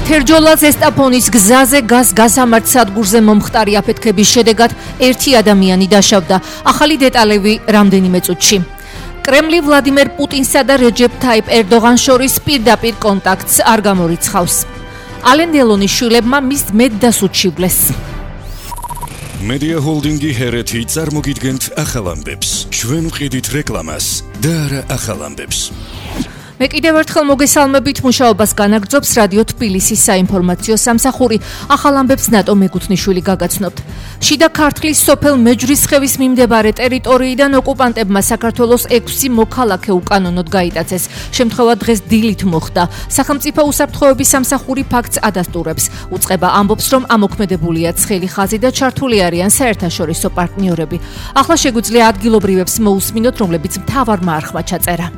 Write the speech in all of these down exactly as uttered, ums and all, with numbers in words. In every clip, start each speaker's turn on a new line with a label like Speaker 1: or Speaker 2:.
Speaker 1: თერჯოლა ზესტაფონის გზაზე გაზ გასამართ სადგურზე მომხდარი აფეთქების შედეგად ერთი ადამიანი დაშავდა. ახალი დეტალები რამდენიმე წუთში. კრემლი ვლადიმერ პუტინსა და რეჯეფ თაიპ ერდოღანს შორის პირდაპირ კონტაქტს არ გამორიცხავს. ალენ დელონის შვილებმა მის მეტდას უჩივლეს.
Speaker 2: Media Holdingi ჰერეთი წარმოგიდგენთ ახალ ამბებს. ჩვენ ვყიდით რეკლამას და არა ახალ ამბებს.
Speaker 1: მე კიდევ ერთხელ მოგესალმებით, მუშაობას განაგრძობს რადიო თბილისის საინფორმაციო სამსახური. ახალ ამბებს ნატო მეგუთნიშვილი გაგაცნობთ. შიდა ქართლის სოფელ მეჯვრისხევის მიმდებარე ტერიტორიიდან ოკუპანტებმა საქართველოს ექვსი მოქალაქე უკანონოდ გაიტაცეს. შემთხვევა დღეს დილით მოხდა. სახელმწიფო უსაფრთხოების სამსახური ფაქტს ადასტურებს. უწყება ამბობს, რომ ამოქმედებულია ცხელი ხაზი და ჩართული არიან საერთაშორისო პარტნიორები. ახლა შეგვიძლია ადგილობრივებს მოусმინოთ, რომლებიც მთავარმა არხმა ჩაწერა.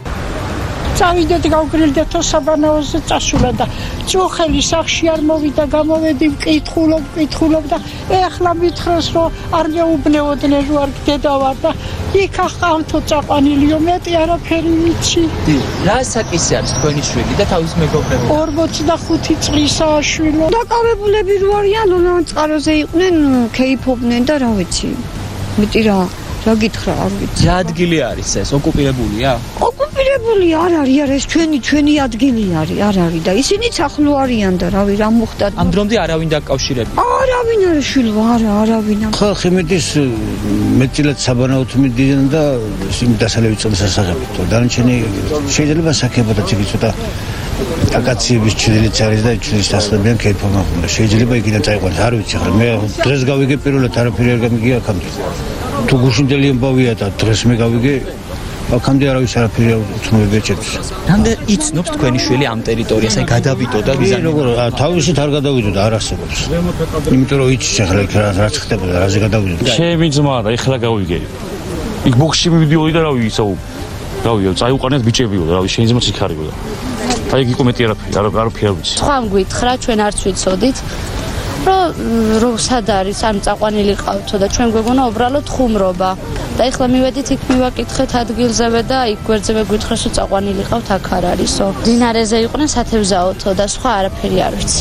Speaker 3: წავიდეთ გავგრილდეთ თო საბანაოზე წასულა და ძოხელი სახში არ მოვიდა გამოვედი ვკითხულობ ვკითხულობ და ეხლა მითხრეს რომ არ მეუბნეოდნენ რომ არ გდედავარ და იქ ახავთო წაყვანილიო მეტი არაფერი ვიცი.
Speaker 4: რა საკისი არის თქვენი შვილი და თავის მეგობრები?
Speaker 3: ორმოცდახუთი წლისაა შვილო.
Speaker 5: დაკავებულები რო არიან ლოლან წყაროზე იყვნენ, ქეიფობდნენ და რა ვიცი. მეტი რა რა გითხრა არ ვიცი.
Speaker 4: რა ადგილი არის ეს? ოკუპირებულია?
Speaker 5: ოკუპირებული არ არის, არა ეს ჩვენი ჩვენი ადგილი არის, არ არის და ისინიც ახლო არიან და რავი რა მოხდა.
Speaker 4: ამ დრომდე არავინ დაკავშირებული?
Speaker 5: არავინ არის შვილო, არა არავინ.
Speaker 6: ხალხი მეტის მეტილად საბანაოდ მიდიან და იმ დასალევი წონის სასახებით. დანარჩენი შეიძლება საქებადაც იგი ცოტა აკაციების ჩრდილიც არის და ჩრდილის დასხლებიან ქეიფობა. შეიძლება იქიდან წაიყვანოს, არ ვიცი ხარ. მე დღეს გავიგე პირველად არაფერი არ გამიგია აქამდე. თუ გუშინდელი ამბავია და დღეს მე გავიგე აქამდე არავის არაფერი არ უცნობია ჩემთვის.
Speaker 4: რამდენ იცნობს თქვენი შვილი ამ ტერიტორიას, აი გადავიდო და ვიზანი?
Speaker 6: როგორ თავისით არ გადავიდო და არ არსებობს. იმიტომ რომ იცის ახლა იქ რაც ხდებოდა, რაზე გადავიდო.
Speaker 7: ჩემი ძმა და ეხლა გავიგე. იქ ბოქსში მივიდიოდი და რავი ისო რავი წაიუყანეთ ბიჭებიო და რავი შენ ძმაც იქ არისო. აი იქ იყო მეტი არაფერი, არაფერი არ ვიცი.
Speaker 8: სხვა მგვითხრა, ჩვენ არც ვიცოდით. რომ რომ სად არის ამ წაყვანილი ყავთო და ჩვენ გვეგონა უბრალოდ ხუმრობა და ეხლა მივედით იქ მივაკითხეთ ადგილზევე და იქ გვერდზე მეგვითხრეს რომ წაყვანილი ყავთ აქ არ არისო. დინარეზე იყვნენ სათევზაოთო და სხვა არაფერი არ ვიცი.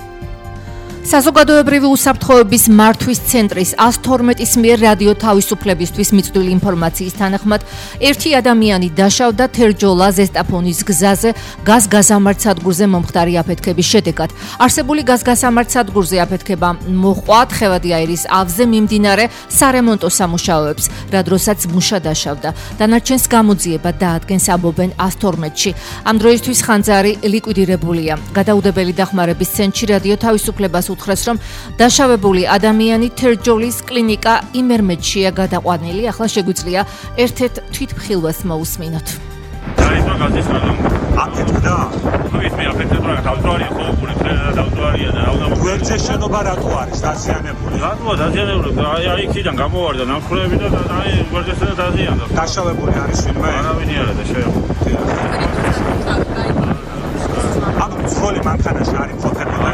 Speaker 1: საზოგადოებრივი უსაფრთხოების მართვის ცენტრის ას თორმეტის მიერ რადიო თავისუფლებისთვის მიწვდილი ინფორმაციის თანახმად ერთი ადამიანი დაშავდა თერჯოლა ზესტაფონის გზაზე გაზ გასამართ სადგურზე მომხდარი აფეთქების შედეგად. არსებული გაზ გასამართ სადგურზე აფეთქება მოჰყვა თხევადიაირის ავზე მიმდინარე სარემონტო სამუშაოებს, რა დროსაც მუშა დაშავდა. დანარჩენს გამოძიება დაადგენს ამბობენ ას თორმეტში. ამ დროისთვის ხანძარი ლიკვიდირებულია. გადაუდებელი დახმარების ცენტრში რადიო თავისუფლებას უთხრეს, რომ დაშავებული ადამიანი თერჯოლის კლინიკა იმერმედშია გადაყვანილი. ახლა შეგვიძლია ერთ-ერთ თვითმხილველს მოусმინოთ.
Speaker 9: დაიწყო გაზის რადომ აფეთქდა? თუ ის მე აფეთქდა რა თავდუარია ხო პოლიცია თავდუარია და რა უნდა
Speaker 10: გვერდზე შენობა რატო არის დაზიანებული?
Speaker 9: რატოა დაზიანებული? აი აი იქიდან გამოვარდა ნამხრები და აი გვერდზე დაზიანდა.
Speaker 10: დაშავებული არის ვინმე?
Speaker 9: არავინი არა და შეეხო.
Speaker 10: ანუ ძველი მანქანაში არის ფოთებოდა.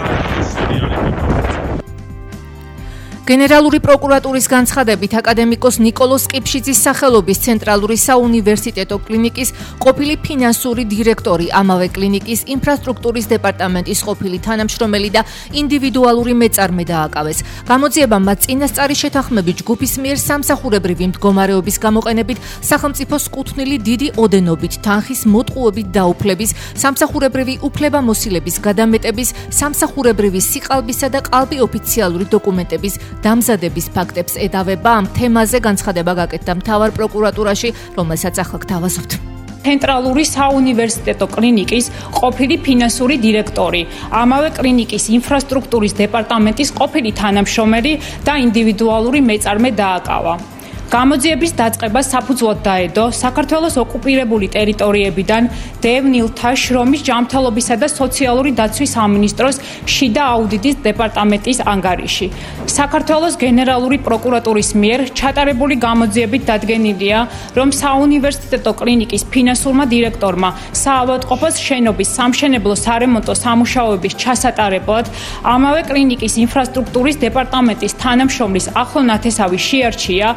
Speaker 1: გენერალური პროკურატურის განცხადებით აკადემიკოს ნიკოლოს ყიფშიძის სახელობის ცენტრალური საუნივერსიტეტო კლინიკის ყოფილი ფინანსური დირექტორი, ამავე კლინიკის ინფრასტრუქტურის დეპარტამენტის ყოფილი თანამშრომელი და ინდივიდუალური მეწარმე დააკავეს. გამოძიება მათ წინასწარი შეთანხმებით ჯგუფის მიერ სამსახურებრივი მდგომარეობის გამოყენებით სახელმწიფოს კუთვნილი დიდი ოდენობით თანხის მოტყუებით დაუფლების, სამსახურებრივი უფლებამოსილების გადამეტების, სამსახურებრივი სიყალბისა და ყალბი ოფიციალური დოკუმენტების დამზადების ფაქტებს ედავება. ამ თემაზე განცხადება გაკეთდა მთავარ პროკურატურაში, რომელსაც ახლა გთავაზობთ.
Speaker 11: ცენტრალური საუნივერსიტეტო კლინიკის ყოფილი ფინანსური დირექტორი, ამავე კლინიკის ინფრასტრუქტურის დეპარტამენტის ყოფილი თანამშრომელი და ინდივიდუალური მეწარმე დააკავა. გამოძიების დაწყებას საფუძვლად დაედო საქართველოს ოკუპირებული ტერიტორიებიდან დევნილთა შრომის ჯანმრთელობისა და სოციალური დაცვის სამინისტროს შიდა აუდიტის დეპარტამენტის ანგარიში. საქართველოს გენერალური პროკურატურის მიერ ჩატარებული გამოძიებით დადგენილია, რომ საუნივერსიტეტო კლინიკის ფინანსურმა დირექტორმა საავადმყოფოს შენობის სამშენებლო სარემონტო სამუშაოების ჩასატარებლად ამავე კლინიკის ინფრასტრუქტურის დეპარტამენტის თანამშრომლის ახლო ნათესავი შეარჩია და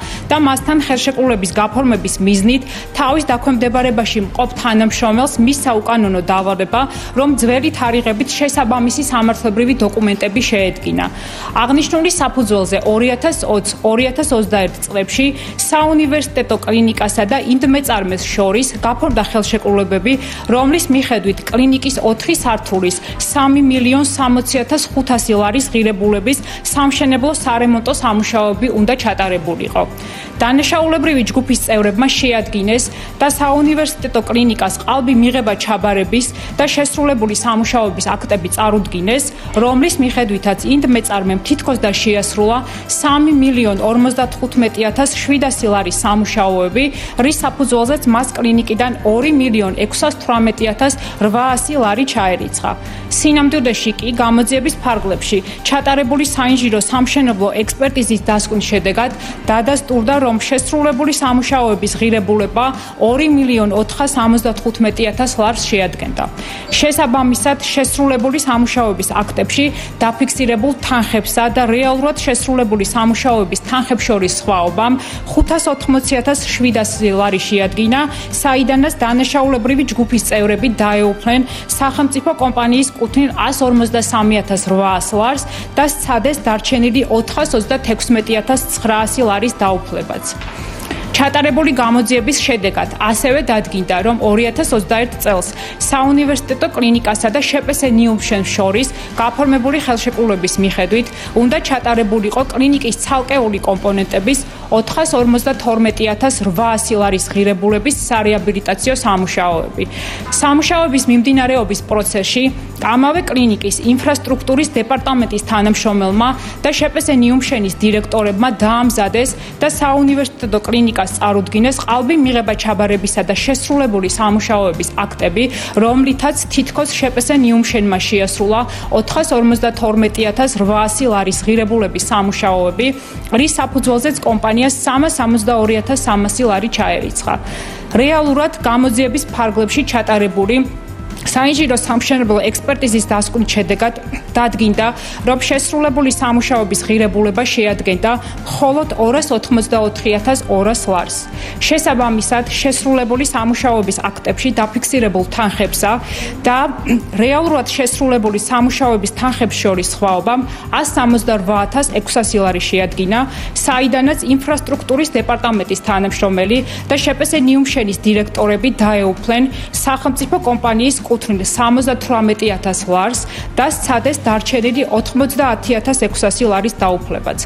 Speaker 11: მასთან ხელშეკრულების გაფორმების მიზნით თავის დაქვემდებარებაში მყოფ თანამშრომელს მის საუკანონო დავალება, რომ ძველი თარიღებით შესაბამისი სამართლებრივი დოკუმენტები შეედგინა. აღნიშნული საფუძველზე ორი ათას ოცი ორი ათას ოცდაერთი წლებში საუნივერსიტეტო კლინიკასა და ინდმეწარმეს შორის გაფორმდა ხელშეკრულებები, რომლის მიხედვით კლინიკის ოთხი სართულის სამი მილიონი სამოცი ათას ხუთასი ლარის ღირებულების სამშენებლო სარემონტო სამუშაოები უნდა ჩატარებულიყო. დანაშაულებრივი ჯგუფის წევრებმა შეადგინეს და საუნივერსიტეტო კლინიკას ყალბი მიღება ჩაბარების და შესრულებული სამუშაოების აქტები წარუდგინეს, რომლის მიხედვითაც ინდმეწარმემ თითქოს და შეასრულა სამი მილიონი ორმოცდათხუთმეტი ათას შვიდასი ლარის სამუშაოები, რის საფუძველზეც მას კლინიკიდან ორი მილიონი ექვსას თვრამეტი ათას რვაასი ლარი ჩაერიცხა. სინამდვილეში კი გამოძიების ფარგლებში ჩატარებული საინჟინრო სამშენებლო ექსპერტიზის დასკვნის შედეგად დადასტურდა, რომ შესრულებული სამუშაოების ღირებულება ორი მილიონი ოთხას ორმოცდათხუთმეტი ათას ლარს შეადგენდა. შესაბამისად, შესრულებული სამუშაოების აქტებში დაფიქსირებულ თანხებსა და რეალურად შესრულებული სამუშაოების თანხებს შორის სხვაობამ ხუთას ოთხმოცი ათას შვიდასი ლარი შეადგინა, საიდანაც დანაშაულებრივი ჯგუფის წევრები დაეუფლნენ სახელმწიფო კომპანიის კუთვნილ ას ორმოცდასამი ათას რვაას ლარს და სცადეს დარჩენილი ოთხას ოცდათექვსმეტი ათას ცხრაასი ლარის დაუფლებაც. ჩატარებული გამოძიების შედეგად ასევე დადგინდა, რომ ორი ათას ოცდაერთი წელს საუნივერსიტეტო კლინიკასა და შპს ნიუმშენს შორის გაფორმებული ხელშეკრულების მიხედვით უნდა ჩატარებულიყო კლინიკის ცალკეული კომპონენტების ოთხას ორმოცდათორმეტი ათას რვაასი ლარის ღირებულების სარეაბილიტაციო სამუშაოები. სამუშაოების მიმდინარეობის პროცესში ამავე კლინიკის ინფრასტრუქტურის დეპარტამენტის თანამშრომელმა და შპს ნიუმშენის დირექტორებმა დაამზადეს და საუნივერსიტეტო კლინიკას წარუდგინეს ყალბი მიღება ჩაბარებისა და შესრულებული სამუშაოების აქტები, რომლითაც თითქოს შპს ნიუმშენმა შეასრულა ოთხას ორმოცდათორმეტი ათას რვაასი ლარის ღირებულების სამუშაოები, რის საფუძველზეც კომპანიას სამას ოცდაორი ათას სამასი ლარი ჩაერიცხა. რეალურად გამოძიების ფარგლებში ჩატარებული საინჟინრო სამშენებლო ექსპერტიზის დასკვნის შედეგად დადგინდა, რომ შესრულებული სამუშაოების ღირებულება შეადგენდა მხოლოდ ორას ოთხმოცდაოთხი ათას ორას ლარს. შესაბამისად, შესრულებული სამუშაოების აქტებში დაფიქსირებულ თანხებსა და რეალურად შესრულებული სამუშაოების თანხებს შორის სხვაობამ ას სამოცდარვა ათას ექვსასი ლარი შეადგინა, საიდანაც ინფრასტრუქტურის დეპარტამენტის თანამშრომელი და შპს ნიუმშენის დირექტორები დაეუფლენ სახელმწიფო კომპანიის კუთვნილ სამოცდათვრამეტი ათას ლარს და სცადეს დარჩენილი ოთხმოცდაათი ათას ექვსასი ლარის დაუფლებაც.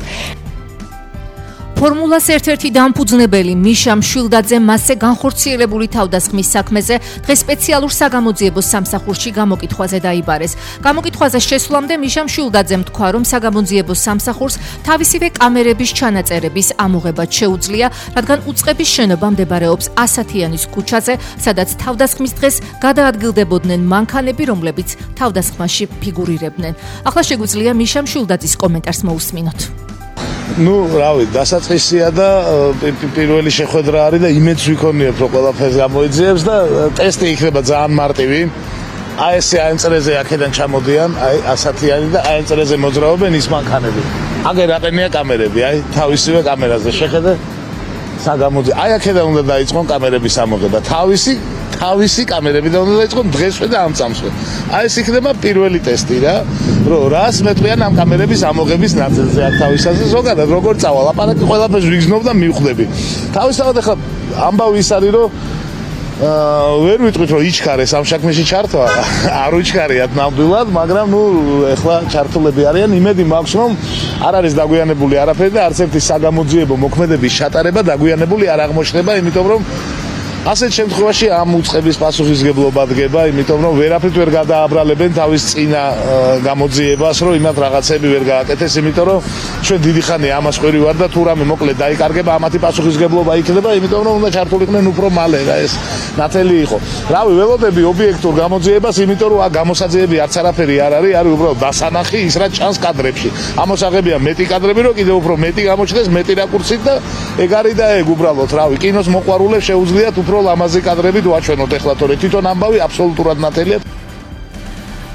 Speaker 1: ფორმულას ერთ-ერთი დამფუძნებელი მიშა მშვილდაძე მასზე განხორციელებული თავდასხმის საქმეზე დღეს სპეციალურ საგამოძიებო სამსახურში გამოკითხვაზე დაიბარეს. გამოკითხვაზე შესვლამდე მიშა მშვილდაძემ თქვა, რომ საგამოძიებო სამსახურს თავისივე კამერების ჩანაწერების ამოღებაც შეუძლია, რადგან უწყების შენობა მდებარეობს ასათიანის ქუჩაზე, სადაც თავდასხმის დღეს გადაადგილდებოდნენ მანქანები, რომლებიც თავდასხმაში ფიგურირებდნენ. ახლა შეგვიძლია მიშა მშვილდაძის კომენტარს მოусმინოთ.
Speaker 12: ну, რავი, დასაწყისია და პირველი შეხვედრა არის და იმედს ვიქონიებ, რომ ყველაფერს გამოიძიებს და ტესტი იქნება ძალიან მარტივი. აი ესე აენწრეზე აქედან ჩამოდიან, აი ასათიანი და აენწრეზე მოძრაობენ ის მანქანები. აგერ აყენია კამერები, აი თავისივე კამერაზე შეხედე საგამოძიებო. აი აქედან უნდა დაიწყონ კამერების ამოღება. თავისი თავისი კამერები და უნდა დაიწყონ დღესვე და ამ წამსვე. აი ეს იქნება პირველი ტესტი რა, რომ რას მეტყვიან ამ კამერების ამოღების ნაწილზე აქ თავისაზე. ზოგადად როგორ წავალ, აპარატი ყველაფერს ვიგზნობ და მივხვდები. თავისთავად ახლა ამბავი ის არის, რომ აა ვერ ვიტყვით, რომ იჩქარეს ამ საქმეში ჩართვა, არ უჩქარიათ ნამდვილად, მაგრამ ნუ ახლა ჩართულები არიან, იმედი მაქვს, რომ არ არის დაგვიანებული არაფერი და არც ერთი საგამოძიებო მოქმედების ჩატარება დაგვიანებული არ აღმოჩნდება, იმიტომ რომ ასეთ შემთხვევაში ამ უწყების პასუხისგებლობა დგება, იმიტომ რომ ვერაფრით ვერ გადააბრალებენ თავის წინა გამოძიებას, რომ იმათ რაღაცები ვერ გააკეთეს, იმიტომ რომ ჩვენ დიდი ხანია ამას ყვირი ვარ და თუ რამე მოკლედ დაიკარგება, ამათი პასუხისგებლობა იქნება, იმიტომ რომ უნდა ჩართულიყვნენ უფრო მალე რა ეს ნათელი იყო. რავი, ველოდები ობიექტურ გამოძიებას, იმიტომ რომ გამოსაძიები არც არაფერი არ არის, არის უბრალოდ დასანახი ის რაც ჩანს კადრებში. ამოსაღებია მეტი კადრები, რომ კიდევ უფრო მეტი გამოჩნდეს, მეტი რაკურსით და ეგ არის და ეგ უბრალოდ, რავი, კინოს მოყვარულებს შეუძლიათ უფრო ლამაზი კადრებით ვაჩვენოთ ახლა თორე თვითონ ამბავი აბსოლუტურად ნათელია.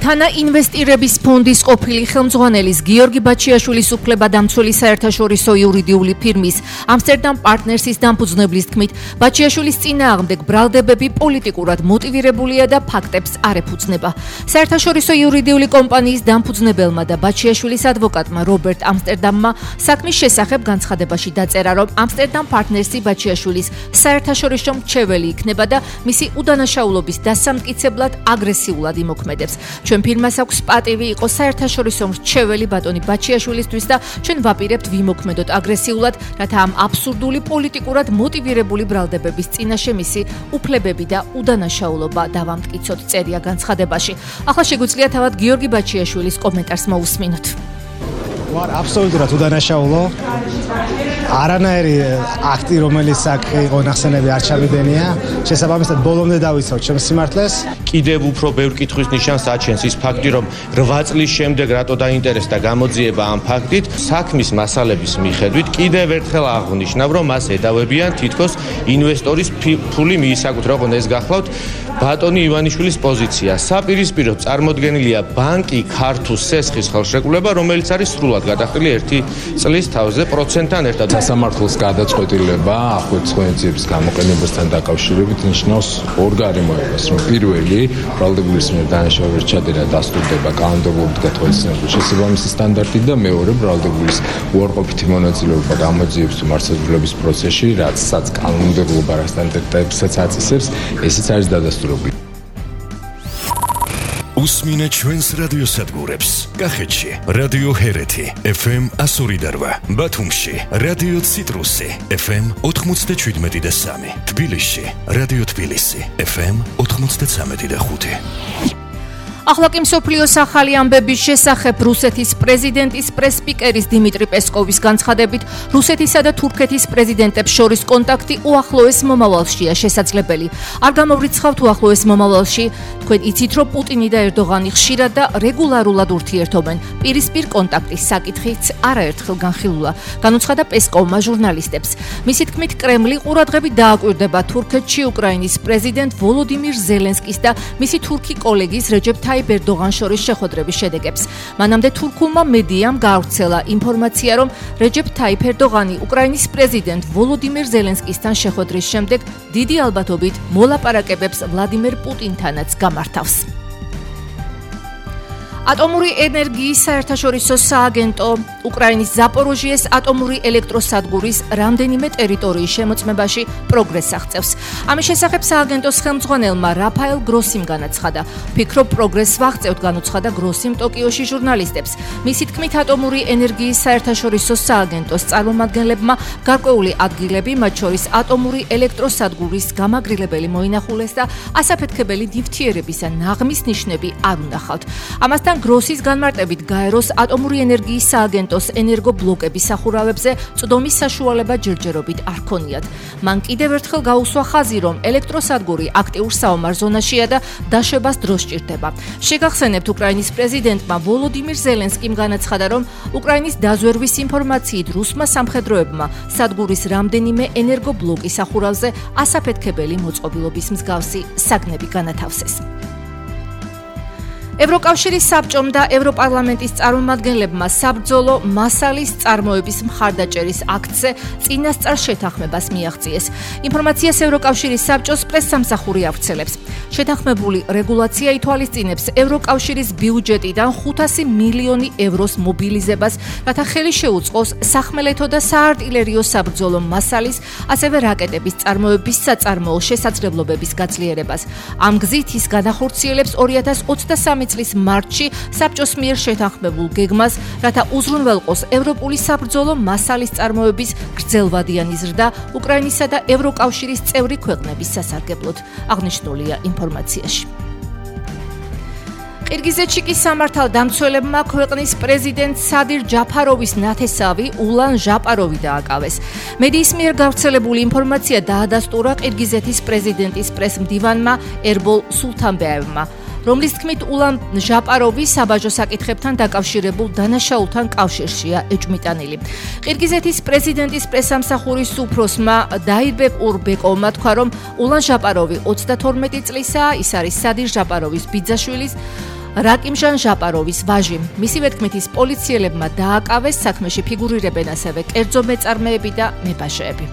Speaker 1: თანა ინვესტირების ფონდის ყოფილი ხელმძღვანელის გიორგი ბაჩიაშვილის უფლებადამცველი საერთაშორისო იურიდიული ფირმის ამსტერდამ პარტნერსის დამფუძნებლის თქმით, ბაჩიაშვილის წინააღმდეგ ბრალდებები პოლიტიკურად მოტივირებულია და ფაქტებს არ ეფუძნება. საერთაშორისო იურიდიული კომპანიის დამფუძნებელმა და ბაჩიაშვილის ადვოკატმა რობერტ ამსტერდამმა საქმის შესახებ განცხადებაში დაწერა, რომ ამსტერდამ პარტნერსი ბაჩიაშვილის საერთაშორისო მრჩეველი იქნება და მისი უდანაშაულობის დასამტკიცებლად აგრესიულად იმოქმედებს. ჩვენ ფირმას აქვს პატივი იყო საერთაშორისო მრჩეველი ბატონი ბაჩიაშვილისთვის და ჩვენ ვაპირებთ ვიმოქმედოთ აგრესიულად, რათა ამ აბსურდული პოლიტიკურად მოტივირებული ბრალდებების წინაშე მისი უფლებები და უდანაშაულობა დავამტკიცოთ, წერია განცხადებაში. ახლა შეგვიძლია თავად გიორგი ბაჩიაშვილის კომენტარს მოусმინოთ.
Speaker 13: ვარ აბსოლუტურად უდანაშაულო. არანაირი აქტი, რომელიც აქ იყო ნახსენები არ ჩამიდენია. შესაბამისად ბოლომდე დავიცავ ჩემს სიმართლეს.
Speaker 14: კიდევ უფრო ბევრ კითხვის ნიშანს აჩენს ის ფაქტი, რომ რვა წლის შემდეგ რატო დაინტერესდა გამოძიება ამ ფაქტით, საქმის მასალების მიხედვით კიდევ ერთხელ აღნიშნავ, რომ მას ედავებიან თითქოს ინვესტორის ფული მიისაკუთრება, ოღონდ ეს გახლავთ ბატონი ივანიშვილის პოზიცია. საპირისპიროდ წარმოდგენილია ბანკი ქართულ სესხის ხელშეკრულება, რომელიც არის სრულად გადახდილი ერთი წლის თავზე პროცენტთან ერთად.
Speaker 15: სასამართლოს გადაწყვეტილება ახლოს ხვენძიების გამოყენებასთან დაკავშირებით ნიშნავს ორ გარემოებას, რომ პირველი ბრალდებულის მიერ დანაშაულის ჩადენა დასტურდება კანონმდებლობით გათვალისწინებულ შესაბამისი სტანდარტით და მეორე ბრალდებულის უარყოფითი მონაწილეობა გამოძიების თუ მართლმსაჯულების პროცესში, რაცაც კანონმდებლობა რა სტანდარტებსაც აწესებს, ესეც არის დადასტურებული.
Speaker 2: უსმინე ჩვენს რადიოსადგურებს. კახეთში რადიო ჰერეთი ეფ ემ one oh eight, ბათუმში რადიო ციტრუსი ეფ ემ ninety-seven და three, თბილისში რადიო თბილისი ეფ ემ ninety-three და five.
Speaker 1: ახლა კი მსოფლიოს ახალი ამბების შესახებ რუსეთის პრეზიდენტის პრესსპიკერის დიმიტრი პესკოვის განცხადებით, რუსეთისა და თურქეთის პრეზიდენტებს შორის კონტაქტი უახლოეს მომავალშია შესაძლებელი. არ გამოვრიცხავთ უახლოეს მომავალში, თქვენ იცით, რომ პუტინი და ერდოღანი ხშირად და რეგულარულად ურთიერთობენ. პირისპირ კონტაქტის საკითხიც არაერთხელ განხილულა, განუცხადა პესკოვმა ჟურნალისტებს. მისი თქმით, კრემლი ყურადღებით დააკვირდება თურქეთში უკრაინის პრეზიდენტ ვოლოდიმირ ზელენსკის და მისი თურქი კოლეგის რეჯეპ ტაიპ ერდოღანს შორის შეხვედრების შედეგებს. მანამდე თურქულმა მედიამ გაავრცელა ინფორმაცია, რომ რეჯეპ ტაიპ ერდოღანი უკრაინის პრეზიდენტ ვოლოდიმირ ზელენსკისთან შეხვედრის შემდეგ დიდი ალბათობით მოლაპარაკებებს ვლადიმერ პუტინთანაც გამართავს. ატომური ენერგიის საერთაშორისო სააგენტო უკრაინის ზაპოროჟიეს ატომური ელექტროსადგურის რამდენიმე ტერიტორიის შემოწმებაში პროგრესს აღწევს. ამის შესახებ სააგენტოს ხელმძღვანელმა რაფაელ გროსიმ განაცხადა. ფიქრობ პროგრესს ვაღწევთ, განუცხადა გროსიმ ტოკიოში ჟურნალისტებს. მისი თქმით, ატომური ენერგიის საერთაშორისო სააგენტოს წარმომადგენლებმა გარკვეული ადგილები, მათ შორის ატომური ელექტროსადგურის გამაგრილებელი მოინახულეს და ასაფეთქებელი ნივთიერებისა ნაღმის ნიშნები არ უნახავთ. ამასთან გროსის განმარტებით გაეროს ატომური ენერგიის სააგენტოს ენერგობლოკების სახურავებზე წვდომის საშუალება ჯერჯერობით არ ქონიათ. მან კიდევ ერთხელ გაუსვა ხაზი, რომ ელექტროსადგური აქტიურ საომარ ზონაშია და დაშვებას დრო სჭირდება. შეგახსენებთ, უკრაინის პრეზიდენტმა ვოლოდიმირ ზელენსკიმ განაცხადა, რომ უკრაინის დაზვერვის ინფორმაციით რუსმა სამხედროებმა სადგურის რამდენიმე ენერგობლოკის სახურავზე ასაფეთქებელი მოწყობილობის მსგავსი საგნები განათავსეს. ევროკავშირის საბჭომ და ევროპარლამენტის წარმომადგენლებმა საბრძოლო მასალის წარმოების მხარდაჭერის აქტზე წინასწარ შეთანხმებას მიაღწიეს. ინფორმაციას ევროკავშირის საბჭოს პრესსამსახური ავრცელებს. შეთანხმებული რეგულაცია ითვალისწინებს ევროკავშირის ბიუჯეტიდან ხუთასი მილიონი ევროს მობილიზებას, რათა ხელი შეუწყოს სახმელეთო და საარტილერიო საბრძოლო მასალის, ასევე რაკეტების წარმოების საწარმოო შესაძლებლობების გაძლიერებას. ამ გზით ის განახორციელებს two thousand twenty-three წლის მარტში საბჭოს მიერ შეთანხმებულ გეგმას, რათა უზრუნველყოს ევროპული საბრძოლო მასალის წარმოების გრძელვადიანი ზრდა უკრაინისა და ევროკავშირის წევრი ქვეყნების სასარგებლოდ, აღნიშნულია ინფორმაციაში. ყირგიზეთში კი სამართალდამცველებმა ქვეყნის პრეზიდენტ სადირ ჯაფაროვის ნათესავი ულან ჟაპაროვი დააკავეს. მედიის მიერ გავრცელებული ინფორმაცია დაადასტურა ყირგიზეთის პრეზიდენტის პრესმდივანმა ერბოლ სულთანბეევმა. რომლის თქმით ულან ჟაპაროვი საბაჟო საკითხებთან დაკავშირებულ დანაშაულთან კავშირშია ეჭვმიტანილი. ყირგიზეთის პრეზიდენტის პრესამსახურის უფროსმა დაირბეკ ურბეკოვმა თქვა, რომ ულან ჟაპაროვი ოცდათორმეტი წლისაა, ის არის სადირ ჟაპაროვის ბიძაშვილის რაკიმჟან ჟაპაროვის ვაჟი. მისივე თქმით ის პოლიციელებმა დააკავეს, საქმეში ფიგურირებენ ასევე კერძო მეწარმეები და მებაშეები.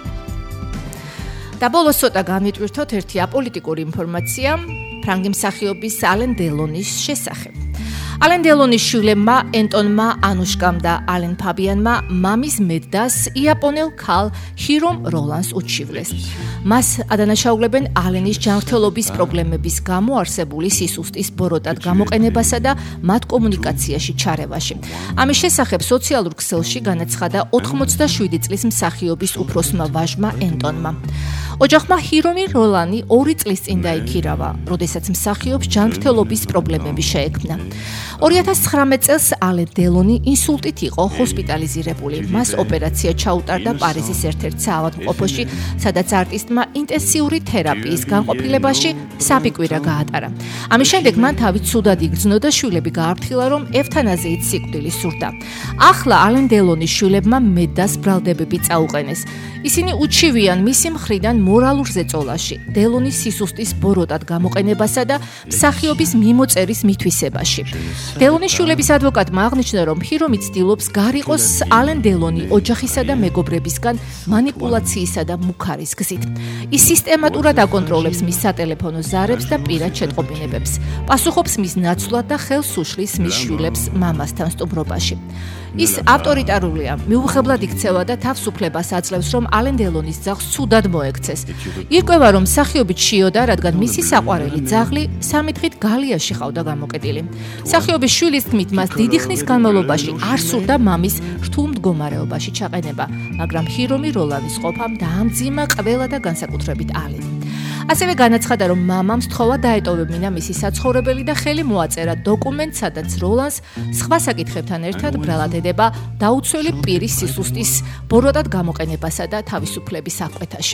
Speaker 1: და ბოლოს ცოტა განვიტვირთოთ ერთი აპოლიტიკური ინფორმაცია ფრანგი მსახიობის ალენ დელონის შესახებ. ალენ დელონის შვილებმა ენტონმა ანუშკამ და ალენ ფაბიანმა მამის მედდას იაპონელ ქალ ჰირომ როლანს უჩივლეს. მას ადანაშაულებენ ალენის ჯანმრთელობის პრობლემების გამო არსებული სისუსტის ბოროტად გამოყენებასა და მათ კომუნიკაციაში ჩარევაში. ამის შესახებ სოციალურ ქსელში განაცხადა ოთხმოცდაშვიდი წლის მსახიობის უფროსმა ვაჟმა ენტონმა. ოჯახმა ჰირომი როლანი ორი წლის წინ დაიქირავა, როდესაც მსახიობს ჯანმრთელობის პრობლემები შეექმნა. ორი ათას ცხრამეტ წელს ალენ დელონი ინსულტით იყო ჰოსპიტალიზირებული. მას ოპერაცია ჩაუტარდა პარიზის ერთ-ერთ საავადმყოფოში, სადაც არტისტმა ინტენსიური თერაპიის განყოფილებაში სამი კვირა გაატარა. ამის შემდეგ მან თავი ცუდად იგრძნო და შვილები გააფრთხილა, რომ ევთანაზიით სიკვდილი სურდა. ახლა ალენ დელონის შვილებმა მედდას ბრალდებები წაუყენეს. ისინი უჩივიან მისი მხრიდან მორალურ ზეწოლაში, დელონის სისუსტის ბოროტად გამოყენებასა და მსახიობის მიმოწერის მითვისებაში. დელონის შვილების ადვოკატმა აღნიშნა, რომ ჰირომი ცდილობს გარიყოს ალენ დელონი ოჯახისა და მეგობრებისგან მანიპულაციისა და მუქარის გზით. ის სისტემატურად აკონტროლებს მის სატელეფონო ზარებს და პირად შეტყობინებებს. პასუხობს მის ნაცვლად და ხელს უშლის მის შვილებს მამასთან სტუმრობაში. ის ავტორიტარულია, მიუღებლად იქცევა და თავს უფლებას აძლევს, რომ ალენ დელონის ძაღლს ცუდად მოექცეს. ირკვევა, რომ მსახიობი ჩიოდა, რადგან მისი საყვარელი ძაღლი სამი დღით გალიაში ყავდა გამოკეტილი. მსახიობის შვილის თქმით, მას დიდი ხნის განმავლობაში არ სურდა მამის რთულ მდგომარეობაში ჩაყენება, მაგრამ ჰირომი როლანის ყოფამ დაამძიმა ყველა და განსაკუთრებით ალენი. ასევე განაცხადა, რომ მამამ სთხოვა დაეტოვებინა მისი საცხოვრებელი და ხელი მოაწერა დოკუმენტს, სადაც როლანს სხვა საკითხებთან ერთად ბრალად ედება დაუცველი პირის სისუსტის ბოროტად გამოყენებასა და თავისუფლების აღკვეთაში.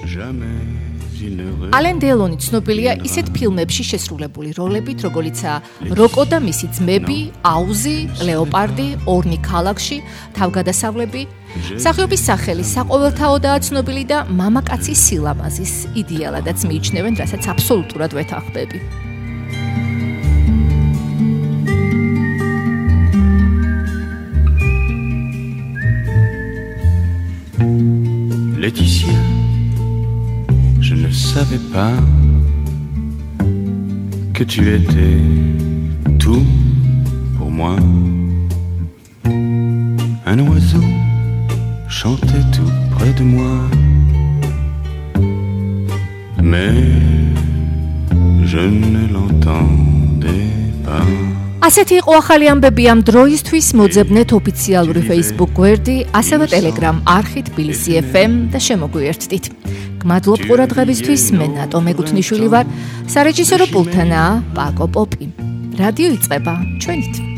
Speaker 1: ალენ დელონი ცნობილია ისეთ ფილმებში შესრულებული როლებით, როგორიცაა როკო და მისი ძმები, აუზი, ლეოპარდი, ორნი ქალაქში, თავგადასავლები. მსახიობის სახელი საყოველთაოდაა ცნობილი და მამაკაცის სილამაზის იდეალადაც მიიჩნევენ, რასაც აბსოლუტურად ვეთანხმები.
Speaker 16: Laetitia, je ne savais pas que tu étais tout pour moi. Un oiseau chantait tout près de moi, mais je ne l'entendais pas.
Speaker 1: ასეთი იყო ახალი ამბები ამ დროისთვის. მოძებნეთ ოფიციალური Facebook გვერდი, ასევე Telegram არხი თბილისი ეფ ემ და შემოგვიერთდით. გმადლობ ყურადღებისთვის. მე ნატო მეგუთნიშვილი ვარ. სარეჟისორო პულტანაა პაკო პოპი. რადიო იწყება ჩვენით.